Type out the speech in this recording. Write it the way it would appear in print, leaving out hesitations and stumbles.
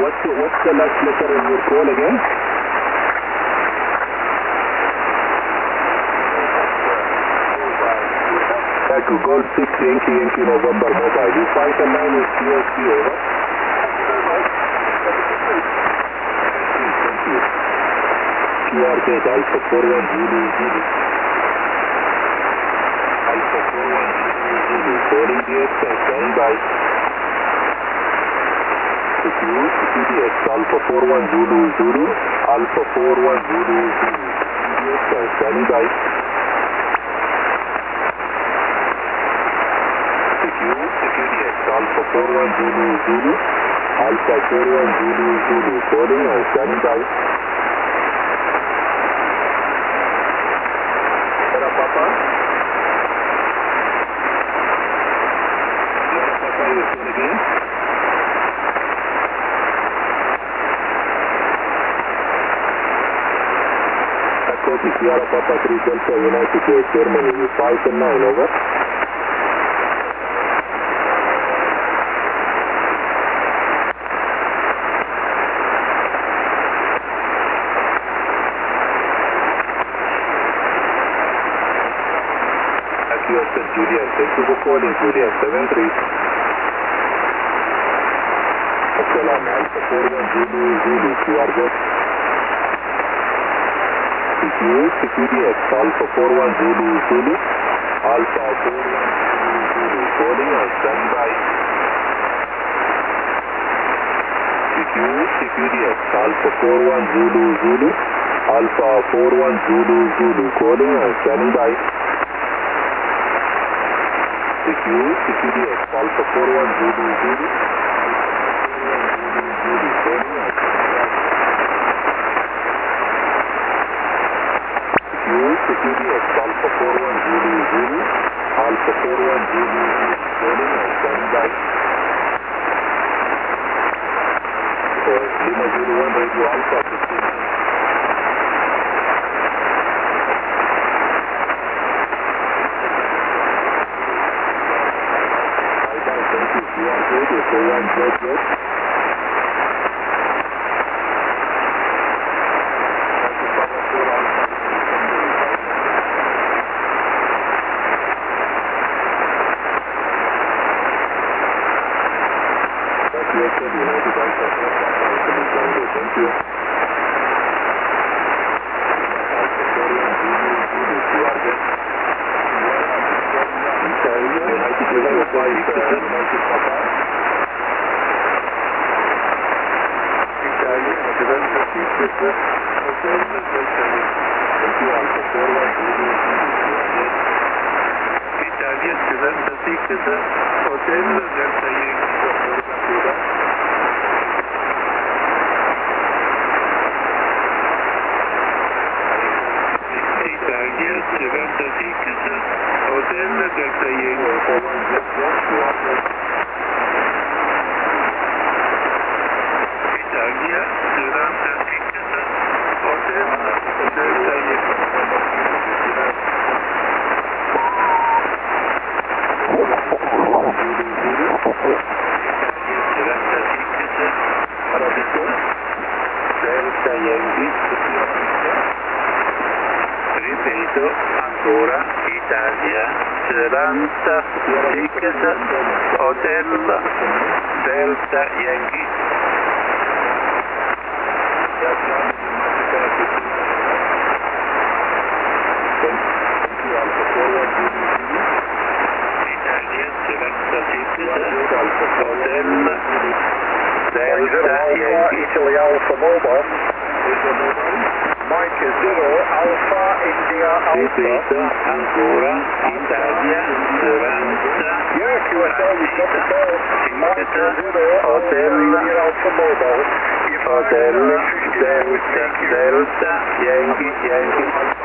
What's the last letter in your call again? Echo Golf 6 Yankee November Mobile. You 5 and 9 is QSQ, over. Thank you. QRZ Alpha 41 Zulu Zulu. Alpha 41 Zulu Zulu. Calling DX, stand by. CQDX Alpha 41 Zulu Zulu. Alpha 41 Zulu Zulu. DX, stand by. CQDX Alpha 41 Zulu Zulu. Alpha 41 Zulu Zulu. Calling and stand by. Papa? Papa, you say again? Copy, Sierra Papa 3 Delta United Way, Germany, 5 and 9, over. QSL Julian, thank you for calling Julian, 73. Assalam, Alpha 41 Zulu Zulu, QRZ. CQDX, Alpha 41 Zulu Zulu, Alpha 41 Zulu Zulu, calling and stand by. CQDX, Alpha 41 Zulu Zulu, Alpha 41 Zulu Zulu, calling and stand by. CQDX, Alpha 41 Zulu Zulu, Zulu, calling and CQDX Alpha 41 Zulu Zulu, Alpha 41 Zulu Zulu, calling and stand by. Lima Zulu 1 Radio Alpha 15. Thank you. You are good. It's 41 Thank you. Italia, Student Ticket, Hotel Delta Yankee. Italia, Student Ticket, Hotel Delta Yankee. Italia, Student Ticket, Hotel Delta Yankee. Delta Yankee, ripeto ancora, Italia, Celanta, Ticket, Hotel, Delta Yankee. Italia, Celanta, Ticket, Hotel, Delta Yankee. Italy Alpha Mobile. Mike 0 Alpha India Ripeto Alpha. ancora, Italia, Celanta, Yeah, QSL, you got the call. Mike 0 Hotel, India Alpha Mobile. Hotel, Delta Yankee, Yankee.